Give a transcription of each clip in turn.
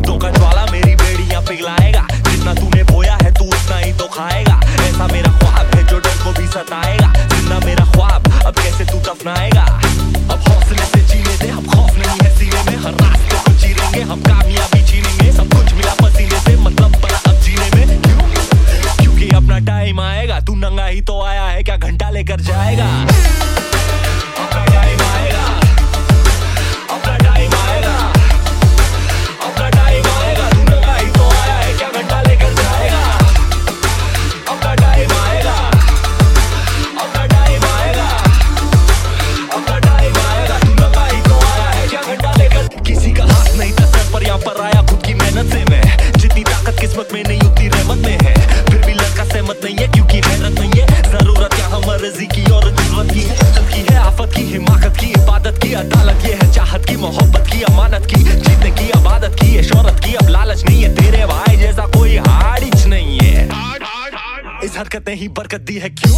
शब्दों का ज्वाला मेरी बेड़ियां पिघलाएगा। जितना तूने बोया है तू उतना ही तो खाएगा। ऐसा मेरा ख्वाब है जो डर को भी सताएगा। जितना मेरा ख्वाब अब कैसे तू दफनाएगा। अब हौसले से जीने दे, अब खौफ नहीं है सीने में। हर रास्ते को चीरेंगे हम, कामयाबी छीनेंगे। सब कुछ मिला पसीने से, मतलब बड़ा अब जीने में। क्यों? क्योंकि अपना टाइम आएगा। तू नंगा ही तो आया है, क्या घंटा लेकर जाएगा। अपना टाइम आएगा, अपना टाइम आएगा, अपना टाइम आएगा। तू नंगा ही तो आया है, क्या घंटा लेकर जाएगा। अपना टाइम आएगा, अपना टाइम आएगा, अपना टाइम आएगा। तू नंगा ही तो आया है, क्या घंटा लेकर। किसी का हाथ नहीं था सर पर, यहाँ पर आया खुद की मेहनत से मैं। जितनी ताकत किस्मत में नहीं उतनी रहमत में है। फिर भी लड़का सहमत नहीं है क्योंकि हैरत नहीं है। जरूरत यहाँ मर्जी की और जरूरत की है। इज्जत की है, आफत की, हिमाकत की, इबादत की, अदालत ये है चाहत की, मोहब्बत की, अमानत की, जीतने की, आबादत की, ये शोहरत की। अब लालच नहीं है तेरे भाई जैसा कोई हारिच नहीं है। इस हरकत ने ही बरकत दी है। क्यों?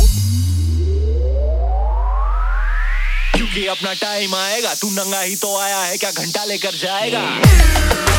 क्योंकि अपना टाइम आएगा। तू नंगा ही तो आया है, क्या घंटा लेकर जाएगा।